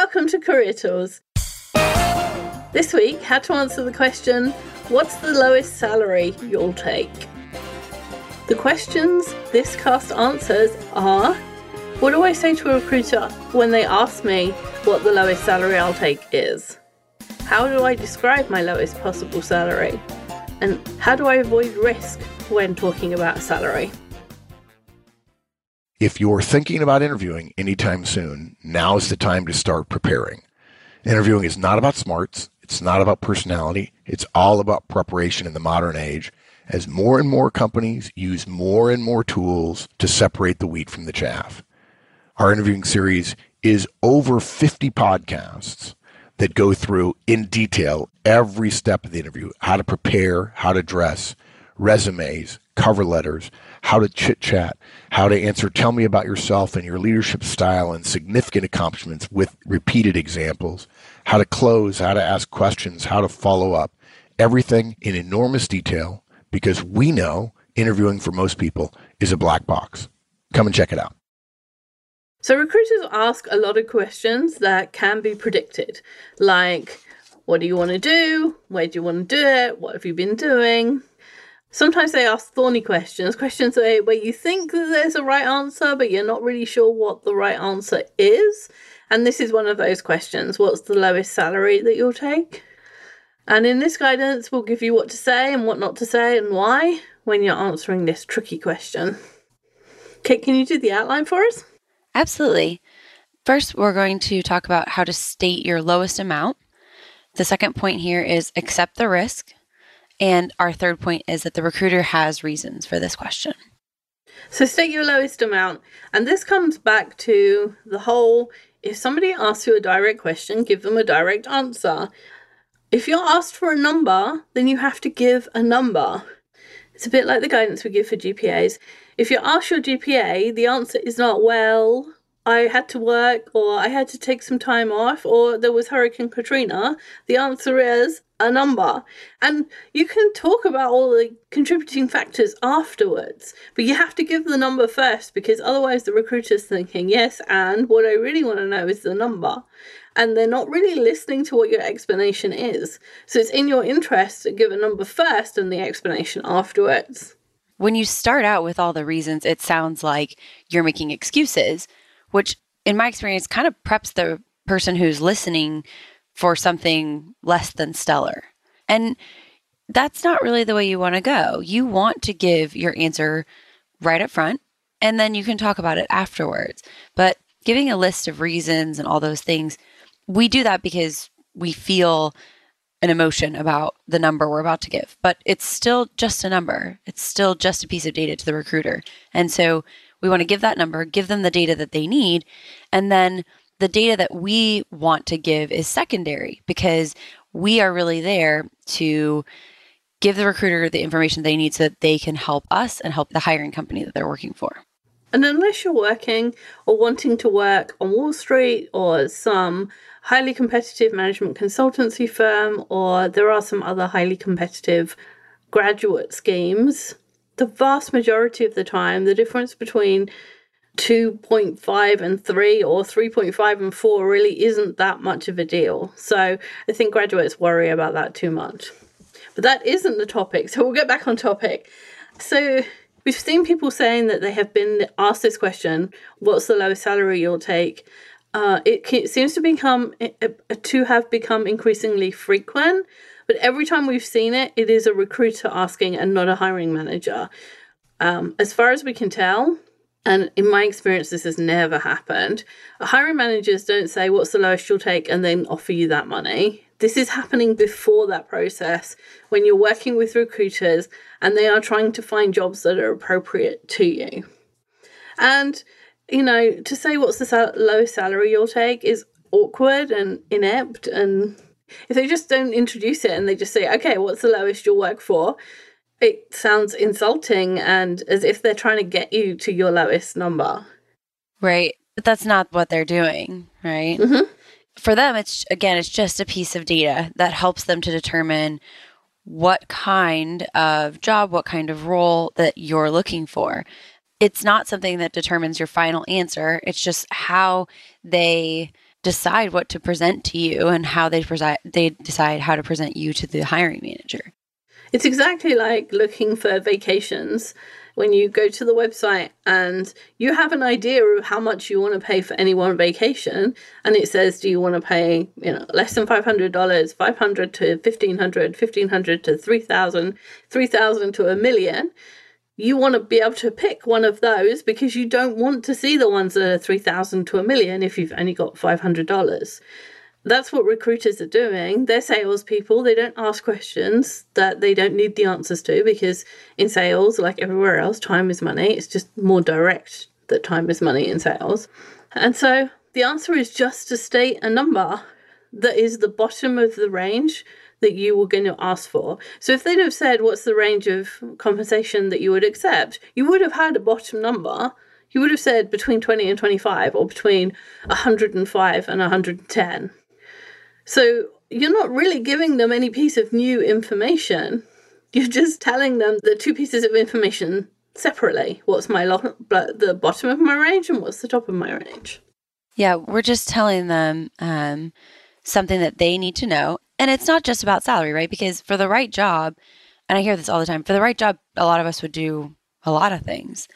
Welcome to Career Tools. This week, how to answer the question, what's the lowest salary you'll take? The questions this cast answers are, what do I say to a recruiter when they ask me what the lowest salary I'll take is? How do I describe my lowest possible salary? And how do I avoid risk when talking about salary? If you're thinking about interviewing anytime soon, now is the time to start preparing. Interviewing is not about smarts. It's not about personality. It's all about preparation in the modern age, as more and more companies use more and more tools to separate the wheat from the chaff. Our interviewing series is over 50 podcasts that go through in detail every step of the interview, how to prepare, how to dress, resumes, cover letters, how to chit-chat, how to answer, tell me about yourself and your leadership style and significant accomplishments with repeated examples, how to close, how to ask questions, how to follow up, everything in enormous detail, because we know interviewing for most people is a black box. Come and check it out. So recruiters ask a lot of questions that can be predicted, like, what do you want to do? Where do you want to do it? What have you been doing? Sometimes they ask thorny questions where you think that there's a right answer, but you're not really sure what the right answer is. And this is one of those questions. What's the lowest salary that you'll take? And in this guidance, we'll give you what to say and what not to say and why when you're answering this tricky question. Kate, can you do the outline for us? Absolutely. First, we're going to talk about how to state your lowest amount. The second point here is accept the risk. And our third point is that the recruiter has reasons for this question. So state your lowest amount. And this comes back to the whole, if somebody asks you a direct question, give them a direct answer. If you're asked for a number, then you have to give a number. It's a bit like the guidance we give for GPAs. If you're asked your GPA, the answer is not, well, I had to work, or I had to take some time off, or there was Hurricane Katrina. The answer is a number. And you can talk about all the contributing factors afterwards, but you have to give the number first, because otherwise the recruiter's thinking, yes, and what I really want to know is the number. And they're not really listening to what your explanation is. So it's in your interest to give a number first and the explanation afterwards. When you start out with all the reasons, it sounds like you're making excuses, which in my experience kind of preps the person who's listening for something less than stellar. And that's not really the way you want to go. You want to give your answer right up front, and then you can talk about it afterwards. But giving a list of reasons and all those things, we do that because we feel an emotion about the number we're about to give, but it's still just a number. It's still just a piece of data to the recruiter. And so we want to give that number, give them the data that they need, and then the data that we want to give is secondary, because we are really there to give the recruiter the information they need so that they can help us and help the hiring company that they're working for. And unless you're working or wanting to work on Wall Street or some highly competitive management consultancy firm, or there are some other highly competitive graduate schemes, the vast majority of the time, the difference between 2.5 and 3 or 3.5 and 4 really isn't that much of a deal. So I think graduates worry about that too much. But that isn't the topic, so we'll get back on topic. So we've seen people saying that they have been asked this question, what's the lowest salary you'll take? It seems to have become increasingly frequent, but every time we've seen it, it is a recruiter asking and not a hiring manager. As far as we can tell, and in my experience, this has never happened, hiring managers don't say what's the lowest you'll take and then offer you that money. This is happening before that process, when you're working with recruiters and they are trying to find jobs that are appropriate to you. And to say what's the lowest salary you'll take is awkward and inept. And if they just don't introduce it and they just say, okay, what's the lowest you'll work for? It sounds insulting and as if they're trying to get you to your lowest number. Right. But that's not what they're doing, right? Mm-hmm. For them, it's just a piece of data that helps them to determine what kind of job, what kind of role that you're looking for. It's not something that determines your final answer. It's just how they decide what to present to you and how they decide how to present you to the hiring manager. It's exactly like looking for vacations. When you go to the website and you have an idea of how much you want to pay for any one vacation, and it says, do you want to pay, less than $500, $500 to $1,500, $1,500 to $3,000, $3,000 to $1 million, you want to be able to pick one of those because you don't want to see the ones that are $3,000 to $1 million if you've only got $500. That's what recruiters are doing. They're salespeople. They don't ask questions that they don't need the answers to, because in sales, like everywhere else, time is money. It's just more direct that time is money in sales. And so the answer is just to state a number that is the bottom of the range that you were going to ask for. So if they'd have said, what's the range of compensation that you would accept, you would have had a bottom number. You would have said between 20 and 25, or between 105 and 110. So you're not really giving them any piece of new information. You're just telling them the two pieces of information separately. What's the bottom of my range and what's the top of my range? Yeah, we're just telling them something that they need to know. And it's not just about salary, right? Because for the right job, and I hear this all the time, for the right job, a lot of us would do a lot of things.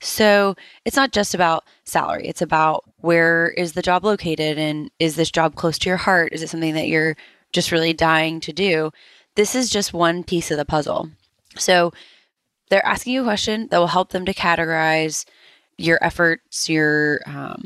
So it's not just about salary. It's about where is the job located, and is this job close to your heart? Is it something that you're just really dying to do? This is just one piece of the puzzle. So they're asking you a question that will help them to categorize your efforts, your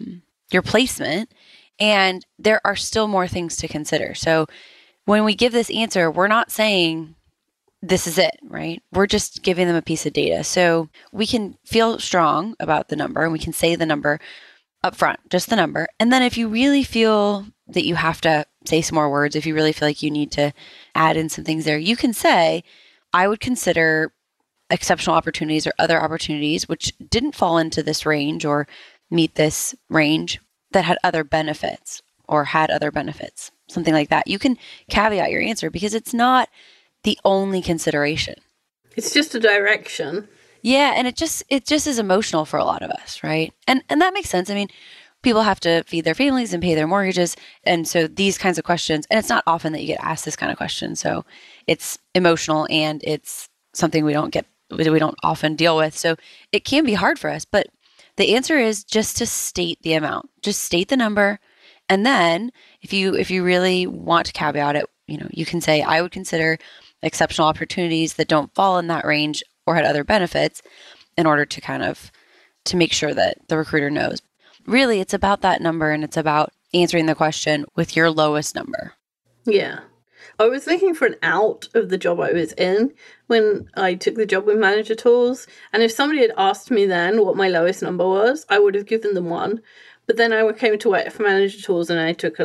placement, and there are still more things to consider. So when we give this answer, we're not saying this is it, right? We're just giving them a piece of data. So we can feel strong about the number, and we can say the number up front, just the number. And then if you really feel that you have to say some more words, if you really feel like you need to add in some things there, you can say, I would consider exceptional opportunities or other opportunities which didn't fall into this range or meet this range that had other benefits or had other benefits, something like that. You can caveat your answer because it's not the only consideration. It's just a direction. Yeah, and it just is emotional for a lot of us, right? And that makes sense. I mean, people have to feed their families and pay their mortgages. And so these kinds of questions, and it's not often that you get asked this kind of question. So it's emotional, and it's something we don't often deal with. So it can be hard for us, but the answer is just to state the amount. Just state the number. And then if you really want to caveat it, you can say, I would consider exceptional opportunities that don't fall in that range or had other benefits, in order to kind of to make sure that the recruiter knows. Really, it's about that number, and it's about answering the question with your lowest number. Yeah. I was looking for an out of the job I was in when I took the job with Manager Tools. And if somebody had asked me then what my lowest number was, I would have given them one. But then I came to work for Manager Tools and I took a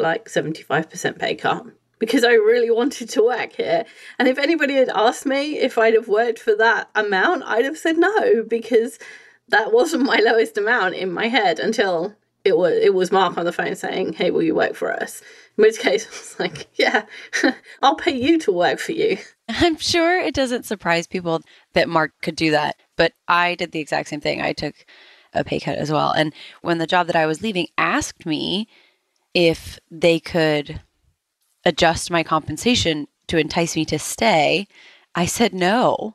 75% pay cut because I really wanted to work here. And if anybody had asked me if I'd have worked for that amount, I'd have said no, because that wasn't my lowest amount in my head until it was Mark on the phone saying, hey, will you work for us? In which case I was like, yeah, I'll pay you to work for you. I'm sure it doesn't surprise people that Mark could do that, but I did the exact same thing. I took a pay cut as well. And when the job that I was leaving asked me if they could adjust my compensation to entice me to stay, I said no.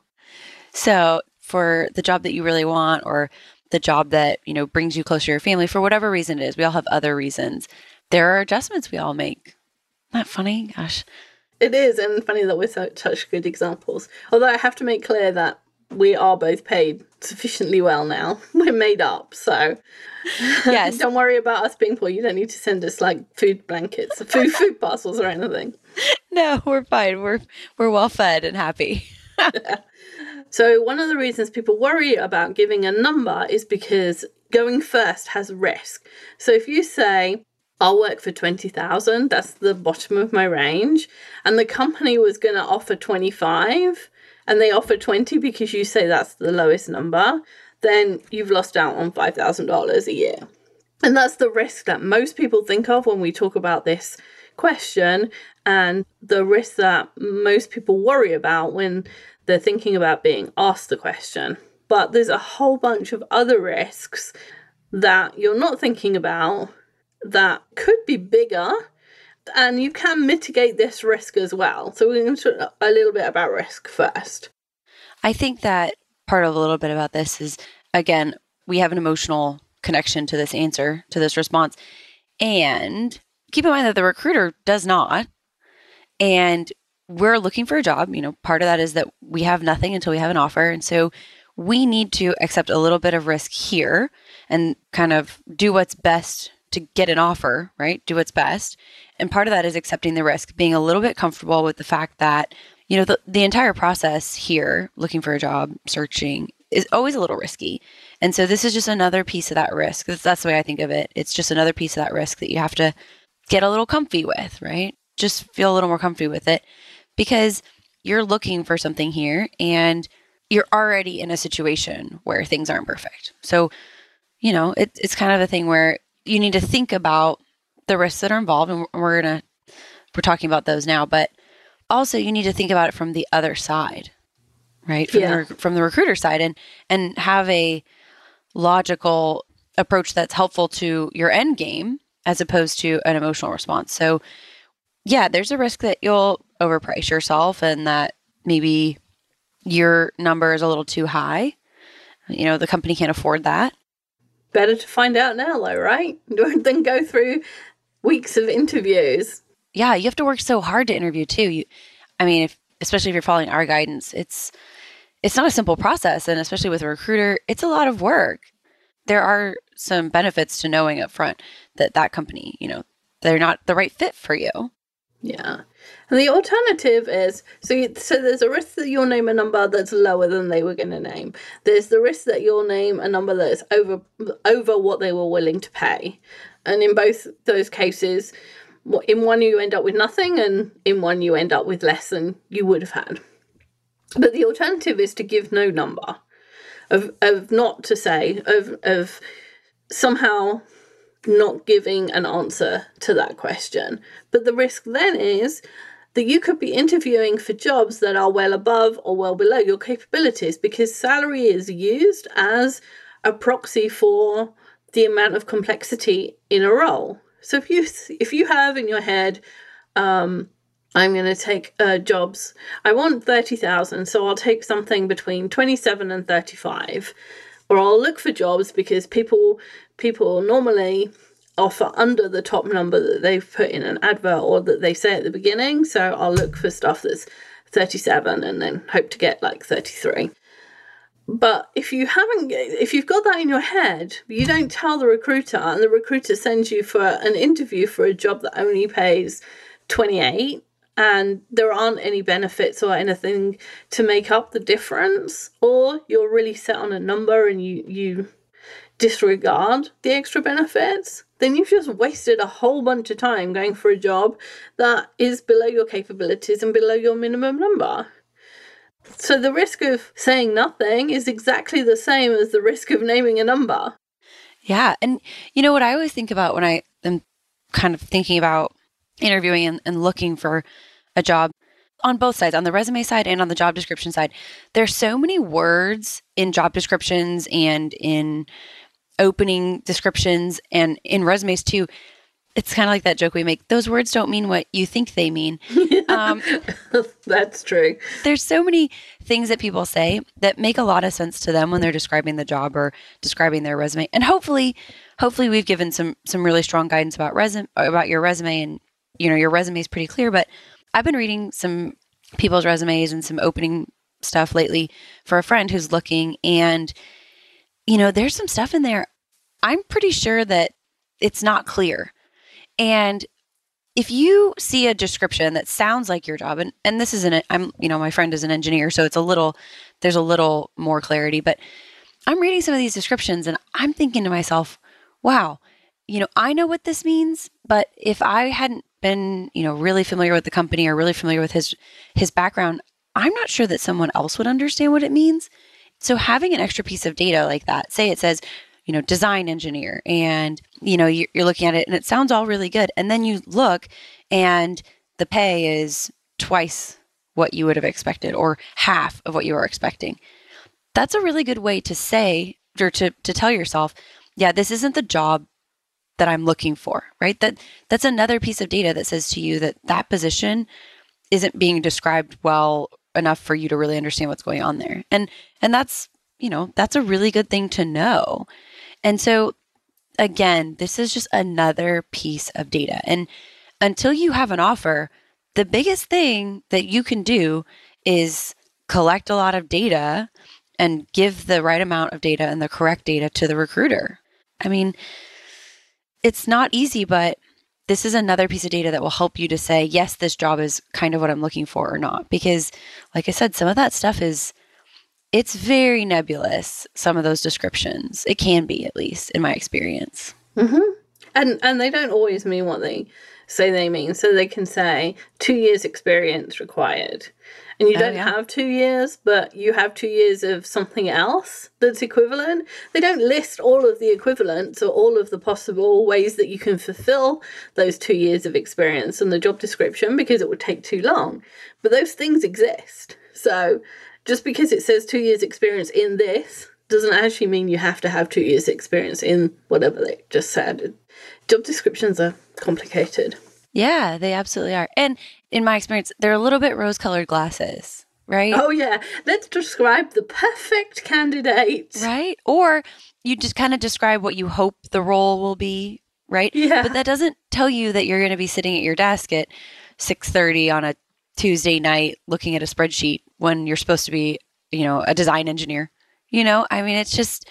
So for the job that you really want, or the job that, brings you closer to your family, for whatever reason it is, we all have other reasons. There are adjustments we all make. Isn't that funny? Gosh. It is, and funny that we're such good examples. Although I have to make clear that we are both paid sufficiently well now. We're made up, so yes. Don't worry about us being poor. You don't need to send us food blankets, food parcels or anything. No, we're fine. We're well fed and happy. So one of the reasons people worry about giving a number is because going first has risk. So if you say, I'll work for 20,000, that's the bottom of my range, and the company was going to offer 25, and they offer 20 because you say that's the lowest number, then you've lost out on $5,000 a year. And that's the risk that most people think of when we talk about this question, and the risk that most people worry about when they're thinking about being asked the question. But there's a whole bunch of other risks that you're not thinking about that could be bigger, and you can mitigate this risk as well. So we're going to talk a little bit about risk first. I think that part of a little bit about this is, again, we have an emotional connection to this answer, to this response. And keep in mind that the recruiter does not. And we're looking for a job. Part of that is that we have nothing until we have an offer. And so we need to accept a little bit of risk here and kind of do what's best to get an offer, right? Do what's best. And part of that is accepting the risk, being a little bit comfortable with the fact that, the entire process here, looking for a job, searching, is always a little risky. And so this is just another piece of that risk. That's the way I think of it. It's just another piece of that risk that you have to get a little comfy with, right? Just feel a little more comfy with it, because you're looking for something here and you're already in a situation where things aren't perfect. So, it's kind of a thing where you need to think about the risks that are involved, and we're talking about those now, but also you need to think about it from the other side, right? From the recruiter side, and have a logical approach that's helpful to your end game as opposed to an emotional response. So yeah, there's a risk that you'll overprice yourself and that maybe your number is a little too high. The company can't afford that. Better to find out now, though, right? Than go through weeks of interviews. Yeah, you have to work so hard to interview too. Especially if you're following our guidance, it's not a simple process, and especially with a recruiter, it's a lot of work. There are some benefits to knowing up front that company, they're not the right fit for you. Yeah. And the alternative is, so there's a risk that you'll name a number that's lower than they were going to name. There's the risk that you'll name a number that's over what they were willing to pay. And in both those cases, in one you end up with nothing, and in one you end up with less than you would have had. But the alternative is to give no number, of not to say, of somehow not giving an answer to that question. But the risk then is that you could be interviewing for jobs that are well above or well below your capabilities, because salary is used as a proxy for the amount of complexity in a role. So if you have in your head, I'm going to take jobs, I want 30,000, so I'll take something between 27 and 35. Or I'll look for jobs because people normally offer under the top number that they've put in an advert or that they say at the beginning. So I'll look for stuff that's 37 and then hope to get like 33. But if you've got that in your head, you don't tell the recruiter, and the recruiter sends you for an interview for a job that only pays 28, and there aren't any benefits or anything to make up the difference, or you're really set on a number and you disregard the extra benefits, then you've just wasted a whole bunch of time going for a job that is below your capabilities and below your minimum number. So the risk of saying nothing is exactly the same as the risk of naming a number. Yeah. And what I always think about when I am kind of thinking about interviewing and looking for a job, on both sides, on the resume side and on the job description side, there's so many words in job descriptions and in opening descriptions and in resumes too. It's kind of like that joke we make. Those words don't mean what you think they mean. That's true. There's so many things that people say that make a lot of sense to them when they're describing the job or describing their resume. And hopefully we've given some really strong guidance about your resume, and your resume is pretty clear. But I've been reading some people's resumes and some opening stuff lately for a friend who's looking, and there's some stuff in there I'm pretty sure that it's not clear. And if you see a description that sounds like your job, and this isn't, my friend is an engineer, so there's a little more clarity, but I'm reading some of these descriptions and I'm thinking to myself, wow, I know what this means, but if I hadn't been, really familiar with the company or really familiar with his background, I'm not sure that someone else would understand what it means. So having an extra piece of data like that, say it says, design engineer, and, you're looking at it and it sounds all really good. And then you look and the pay is twice what you would have expected or half of what you were expecting. That's a really good way to say, or to tell yourself, yeah, this isn't the job that I'm looking for, right? That's another piece of data that says to you that that position isn't being described well enough for you to really understand what's going on there. And that's, that's a really good thing to know. And so again, this is just another piece of data. And until you have an offer, the biggest thing that you can do is collect a lot of data and give the right amount of data and the correct data to the recruiter. I mean, it's not easy, but this is another piece of data that will help you to say, yes, this job is kind of what I'm looking for or not. Because like I said, some of that stuff it's very nebulous, some of those descriptions. It can be, at least in my experience. Mm-hmm. And they don't always mean what they say they mean. So they can say 2 years experience required. And you don't have 2 years, but you have 2 years of something else that's equivalent. They don't list all of the equivalents or all of the possible ways that you can fulfill those 2 years of experience in the job description because it would take too long. But those things exist. So just because it says 2 years experience in this doesn't actually mean you have to have 2 years experience in whatever they just said. Job descriptions are complicated. Yeah, they absolutely are. And in my experience, they're a little bit rose-colored glasses, right? Oh, yeah. Let's describe the perfect candidate. Right? Or you just kind of describe what you hope the role will be, right? Yeah. But that doesn't tell you that you're going to be sitting at your desk at 6:30 on a Tuesday night looking at a spreadsheet when you're supposed to be, a design engineer. I mean,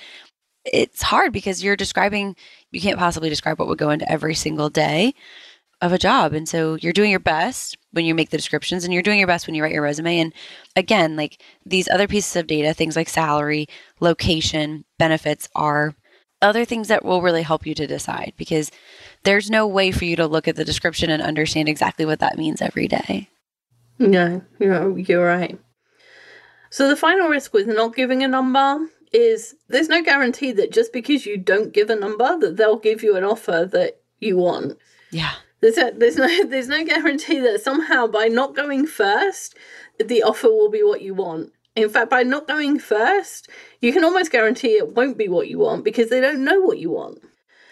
it's hard because you can't possibly describe what would go into every single day of a job. And so you're doing your best when you make the descriptions, and you're doing your best when you write your resume. And again, like these other pieces of data, things like salary, location, benefits are other things that will really help you to decide, because there's no way for you to look at the description and understand exactly what that means every day. No, you're right. So the final risk with not giving a number is there's no guarantee that just because you don't give a number that they'll give you an offer that you want. Yeah. There's no guarantee that somehow by not going first, the offer will be what you want. In fact, by not going first, you can almost guarantee it won't be what you want because they don't know what you want.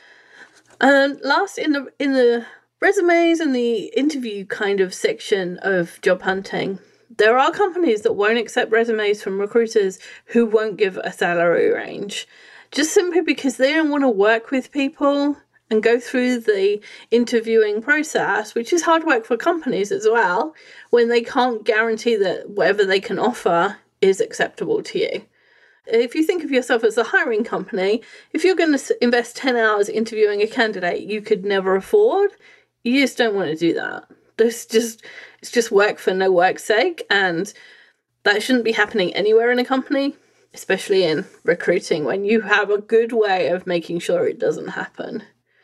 And last, in the resumes and the interview kind of section of job hunting, there are companies that won't accept resumes from recruiters who won't give a salary range, just simply because they don't want to work with people and go through the interviewing process, which is hard work for companies as well, when they can't guarantee that whatever they can offer is acceptable to you. If you think of yourself as a hiring company, if you're going to invest 10 hours interviewing a candidate you could never afford, you just don't want to do that. It's just work for no work's sake, and that shouldn't be happening anywhere in a company, especially in recruiting, when you have a good way of making sure it doesn't happen.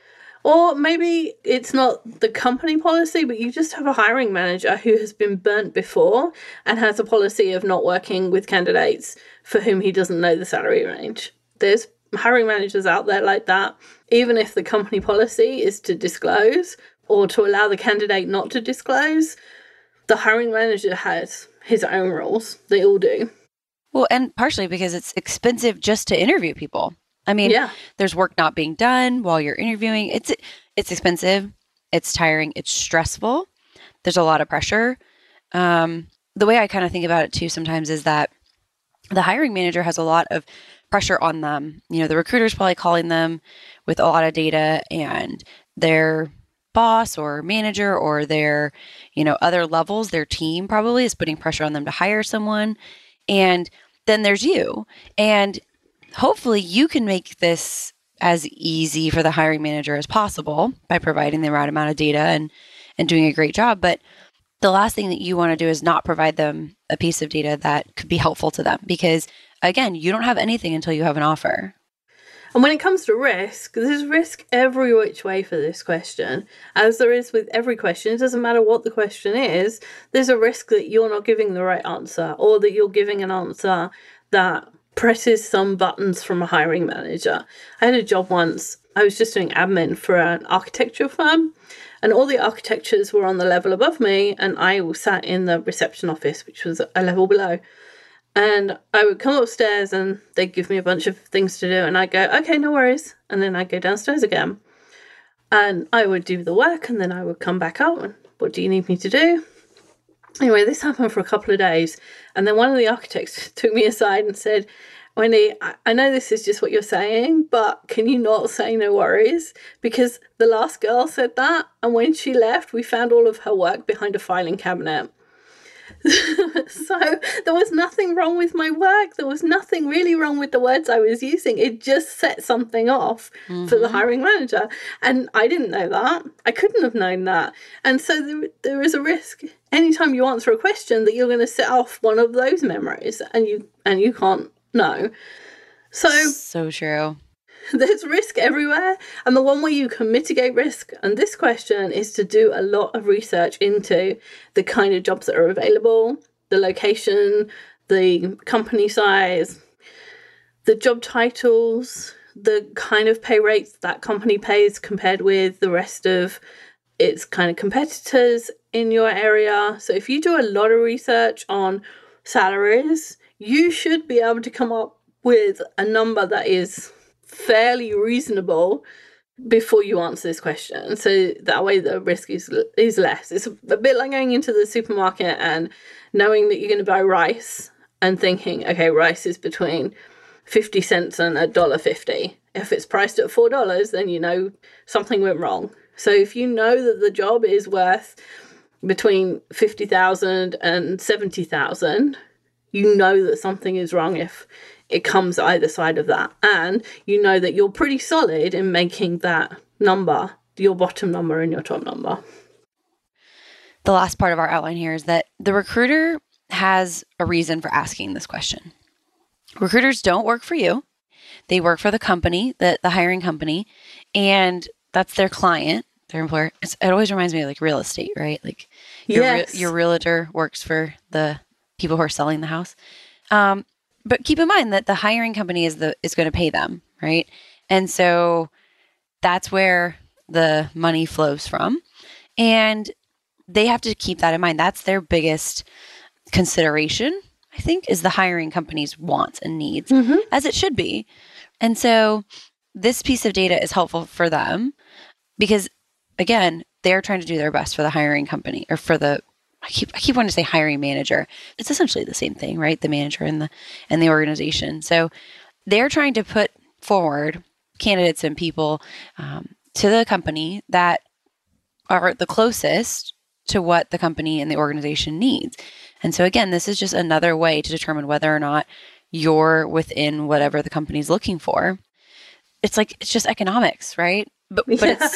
Or maybe it's not the company policy, but you just have a hiring manager who has been burnt before and has a policy of not working with candidates for whom he doesn't know the salary range. There's hiring managers out there like that. Even if the company policy is to disclose or to allow the candidate not to disclose, the hiring manager has his own rules. They all do. Well, and partially because it's expensive just to interview people. I mean, There's work not being done while you're interviewing. It's expensive. It's tiring. It's stressful. There's a lot of pressure. The way I kind of think about it too sometimes is that the hiring manager has a lot of pressure on them. The recruiter's probably calling them with a lot of data, and their boss or manager or their, other levels, their team probably is putting pressure on them to hire someone. And then there's you. And hopefully you can make this as easy for the hiring manager as possible by providing the right amount of data and doing a great job. But the last thing that you want to do is not provide them a piece of data that could be helpful to them, because again, you don't have anything until you have an offer. And when it comes to risk, there's risk every which way for this question. As there is with every question, it doesn't matter what the question is, there's a risk that you're not giving the right answer, or that you're giving an answer that presses some buttons from a hiring manager. I had a job once, I was just doing admin for an architecture firm, and all the architectures were on the level above me, and I sat in the reception office, which was a level below. And I would come upstairs and they'd give me a bunch of things to do, and I'd go, okay, no worries. And then I'd go downstairs again. And I would do the work and then I would come back up and, what do you need me to do? Anyway, this happened for a couple of days. And then one of the architects took me aside and said, Wendy, I know this is just what you're saying, but can you not say no worries? Because the last girl said that, and when she left, we found all of her work behind a filing cabinet. So there was nothing wrong with my work. There was nothing really wrong with the words I was using. It just set something off for the hiring manager. And I didn't know that. I couldn't have known that. And so there is a risk anytime you answer a question that you're going to set off one of those memories, and you can't know. So true. There's risk everywhere, and the one way you can mitigate risk on this question is to do a lot of research into the kind of jobs that are available, the location, the company size, the job titles, the kind of pay rates that company pays compared with the rest of its kind of competitors in your area. So if you do a lot of research on salaries, you should be able to come up with a number that is fairly reasonable before you answer this question. So that way the risk is less. It's a bit like going into the supermarket and knowing that you're going to buy rice and thinking, okay, rice is between 50 cents and $1.50. If it's priced at $4, then you know something went wrong. So if you know that the job is worth between 50,000 and 70,000, you know that something is wrong if it comes either side of that. And you know that you're pretty solid in making that number your bottom number and your top number. The last part of our outline here is that the recruiter has a reason for asking this question. Recruiters don't work for you. They work for the company, the hiring company, and that's their client, their employer. It always reminds me of like real estate, right? Like your realtor works for the people who are selling the house. But keep in mind that the hiring company is going to pay them, right? And so that's where the money flows from. And they have to keep that in mind. That's their biggest consideration, I think, is the hiring company's wants and needs, as it should be. And so this piece of data is helpful for them because, again, they're trying to do their best for the hiring company or for the I keep wanting to say hiring manager. It's essentially the same thing, right? The manager and the organization. So they're trying to put forward candidates and people to the company that are the closest to what the company and the organization needs. And so again, this is just another way to determine whether or not you're within whatever the company's looking for. It's just economics, right? But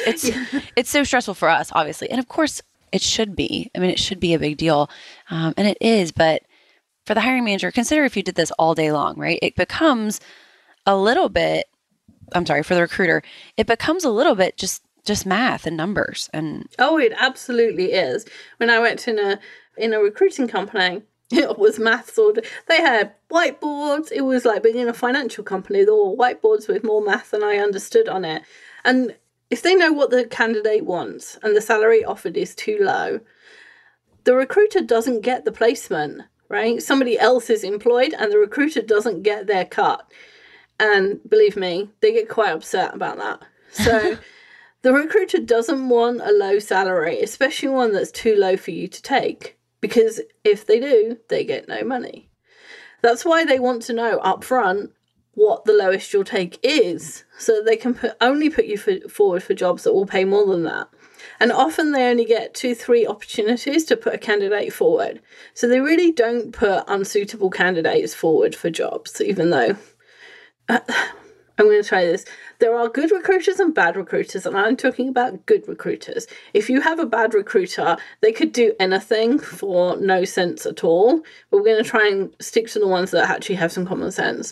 it's so stressful for us, obviously. And of course, it should be. I mean, it should be a big deal. And it is. But for the hiring manager, consider if you did this all day long, right? It becomes a little bit, for the recruiter, it becomes a little bit just math and numbers. And oh, it absolutely is. When I worked in a recruiting company, it was maths all day. They had whiteboards. It was like being in a financial company. There were whiteboards with more math than I understood on it. And if they know what the candidate wants and the salary offered is too low, the recruiter doesn't get the placement, right? Somebody else is employed and the recruiter doesn't get their cut. And believe me, they get quite upset about that. So the recruiter doesn't want a low salary, especially one that's too low for you to take, because if they do, they get no money. That's why they want to know up front what the lowest you'll take is, so that they can only put you forward for jobs that will pay more than that. And often they only get 2-3 opportunities to put a candidate forward. So they really don't put unsuitable candidates forward for jobs, even though I'm going to try this. There are good recruiters and bad recruiters, and I'm talking about good recruiters. If you have a bad recruiter, they could do anything for no sense at all. But we're going to try and stick to the ones that actually have some common sense.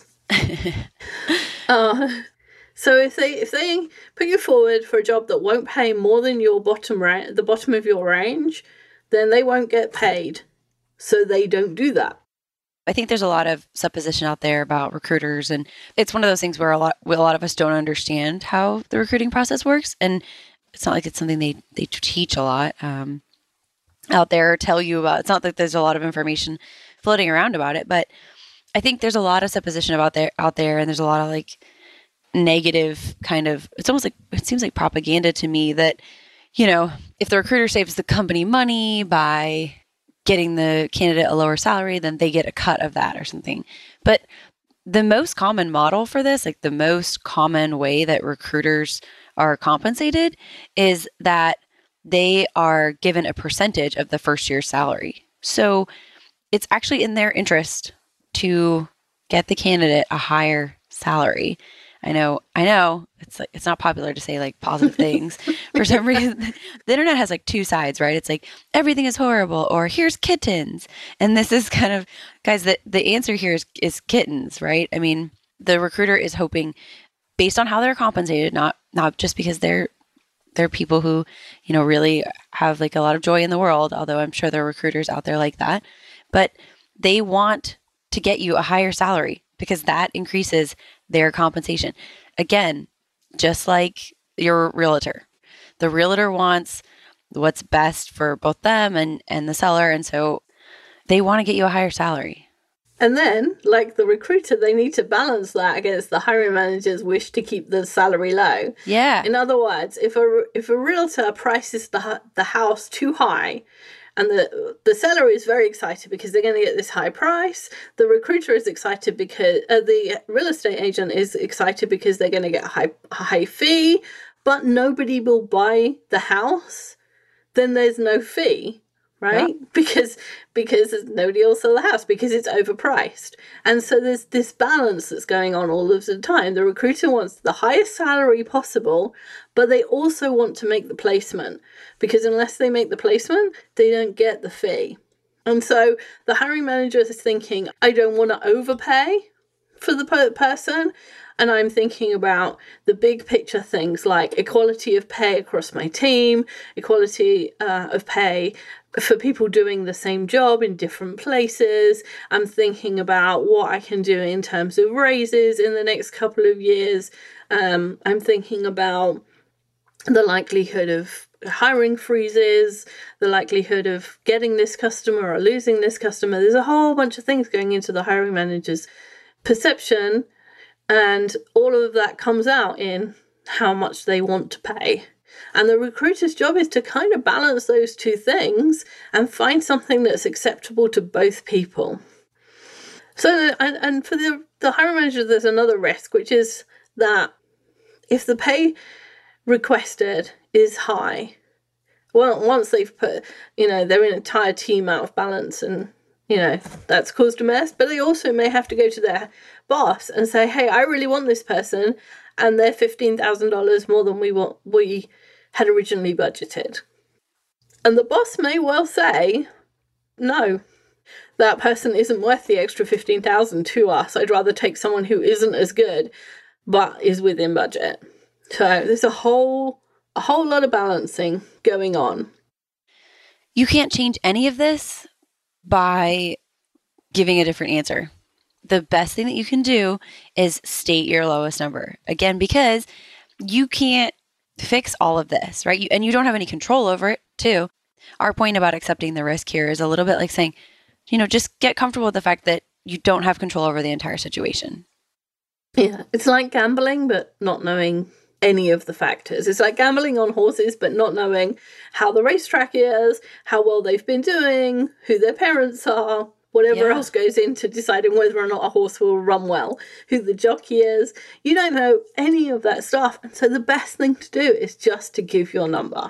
So if they put you forward for a job that won't pay more than your the bottom of your range, then they won't get paid. So they don't do that. I think there's a lot of supposition out there about recruiters, and it's one of those things where a lot of us don't understand how the recruiting process works, and it's not like it's something they teach a lot out there or tell you about. It's not that there's a lot of information floating around about it, but I think there's a lot of supposition out there, and there's a lot of negative kind of, it's almost like, it seems like propaganda to me that, if the recruiter saves the company money by getting the candidate a lower salary, then they get a cut of that or something. But the most common model for this, like the most common way that recruiters are compensated, is that they are given a percentage of the first year's salary. So it's actually in their interest to get the candidate a higher salary. I know. It's like, it's not popular to say like positive things. For some reason, the internet has like two sides, right? It's like everything is horrible, or here's kittens. And this is kind of, guys, the answer here is kittens, right? I mean, the recruiter is hoping, based on how they're compensated, not just because they're people who, really have like a lot of joy in the world, although I'm sure there are recruiters out there like that, but they want to get you a higher salary because that increases their compensation. Again, just like your realtor. The realtor wants what's best for both them and the seller, and so they want to get you a higher salary. And then, like the recruiter, they need to balance that against the hiring manager's wish to keep the salary low. Yeah. In other words, if a realtor prices the house too high, and the seller is very excited because they're going to get this high price, the recruiter is excited because the real estate agent is excited because they're going to get a high fee, but nobody will buy the house, then there's no fee. Right? Yeah. Because nobody will sell the house because it's overpriced. And so there's this balance that's going on all of the time. The recruiter wants the highest salary possible, but they also want to make the placement, because unless they make the placement, they don't get the fee. And so the hiring manager is thinking, I don't want to overpay for the person. And I'm thinking about the big picture things like equality of pay across my team, equality of pay for people doing the same job in different places. I'm thinking about what I can do in terms of raises in the next couple of years. I'm thinking about the likelihood of hiring freezes, the likelihood of getting this customer or losing this customer. There's a whole bunch of things going into the hiring manager's perception, and all of that comes out in how much they want to pay. And the recruiter's job is to kind of balance those two things and find something that's acceptable to both people. So, and for the hiring manager, there's another risk, which is that if the pay requested is high, well, once they've put, their entire team out of balance, and, that's caused a mess, but they also may have to go to their boss and say, hey, I really want this person, and they're $15,000 more than we had originally budgeted. And the boss may well say, no, that person isn't worth the extra $15,000 to us. I'd rather take someone who isn't as good, but is within budget. So there's a whole lot of balancing going on. You can't change any of this by giving a different answer. The best thing that you can do is state your lowest number. Again, because you can't fix all of this, right? And you don't have any control over it, too. Our point about accepting the risk here is a little bit like saying, just get comfortable with the fact that you don't have control over the entire situation. Yeah, it's like gambling, but not knowing any of the factors. It's like gambling on horses, but not knowing how the racetrack is, how well they've been doing, who their parents are, whatever else goes into deciding whether or not a horse will run well, who the jockey is. You don't know any of that stuff. And so the best thing to do is just to give your number.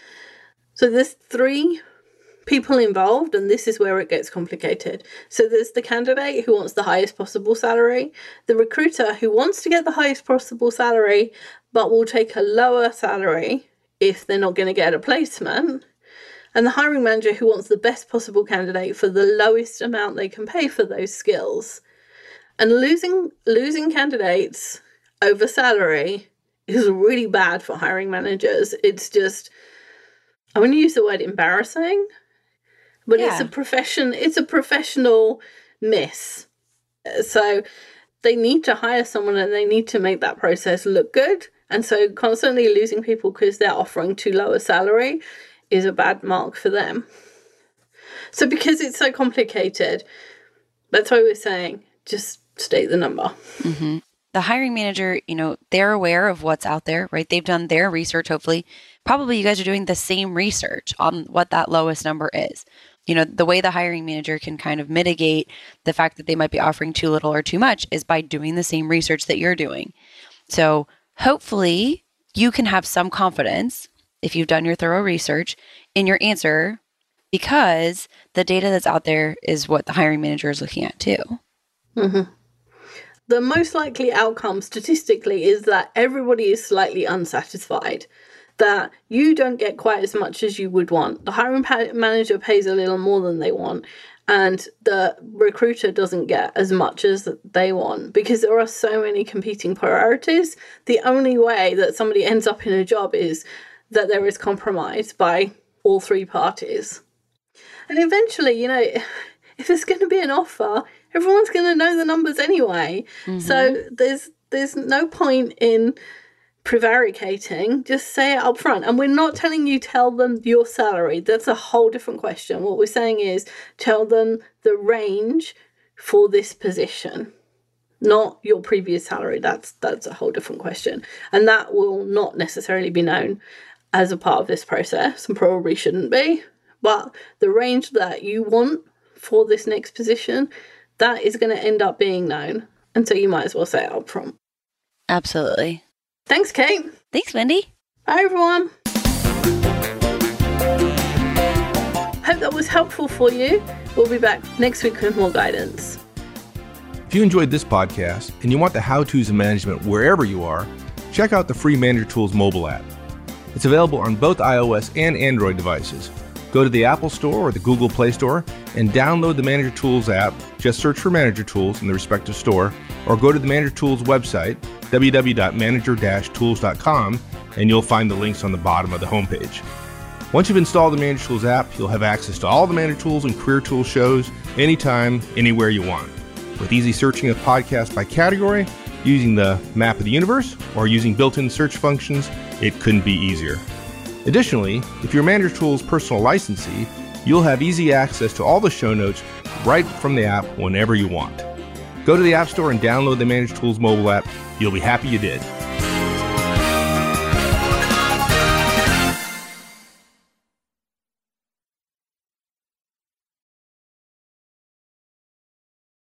So there's 3 people involved, and this is where it gets complicated. So there's the candidate who wants the highest possible salary, the recruiter who wants to get the highest possible salary, but will take a lower salary if they're not going to get a placement, and the hiring manager who wants the best possible candidate for the lowest amount they can pay for those skills. And losing candidates over salary is really bad for hiring managers. It's just, I'm going to use the word embarrassing, but it's a professional miss. So they need to hire someone and they need to make that process look good. And so constantly losing people because they're offering too low a salary is a bad mark for them. So because it's so complicated, that's why we're saying just state the number. Mm-hmm. the hiring manager, they're aware of what's out there, right? They've done their research, hopefully. Probably you guys are doing the same research on what that lowest number is. The way the hiring manager can kind of mitigate the fact that they might be offering too little or too much is by doing the same research that you're doing. So hopefully you can have some confidence, if you've done your thorough research, in your answer, because the data that's out there is what the hiring manager is looking at too. Mm-hmm. The most likely outcome statistically is that everybody is slightly unsatisfied, that you don't get quite as much as you would want. The hiring manager pays a little more than they want, and the recruiter doesn't get as much as they want because there are so many competing priorities. The only way that somebody ends up in a job is that there is compromise by all three parties. And eventually, if there's going to be an offer, everyone's going to know the numbers anyway. Mm-hmm. So there's no point in prevaricating. Just say it up front. And we're not telling you tell them your salary. That's a whole different question. What we're saying is tell them the range for this position, not your previous salary. That's a whole different question. And that will not necessarily be known as a part of this process and probably shouldn't be. But the range that you want for this next position, that is going to end up being known. And so you might as well say it up front. Absolutely. Thanks, Kate. Thanks, Wendy. Bye, everyone. Hope that was helpful for you. We'll be back next week with more guidance. If you enjoyed this podcast and you want the how-tos of management wherever you are, check out the free Manager Tools mobile app. It's available on both iOS and Android devices. Go to the Apple Store or the Google Play Store and download the Manager Tools app. Just search for Manager Tools in the respective store, or go to the Manager Tools website, www.manager-tools.com, and you'll find the links on the bottom of the homepage. Once you've installed the Manager Tools app, you'll have access to all the Manager Tools and Career Tools shows anytime, anywhere you want. With easy searching of podcasts by category, using the map of the universe, or using built-in search functions, it couldn't be easier. Additionally, if you're Manager Tools personal licensee, you'll have easy access to all the show notes right from the app whenever you want. Go to the App Store and download the Manager Tools mobile app. You'll be happy you did.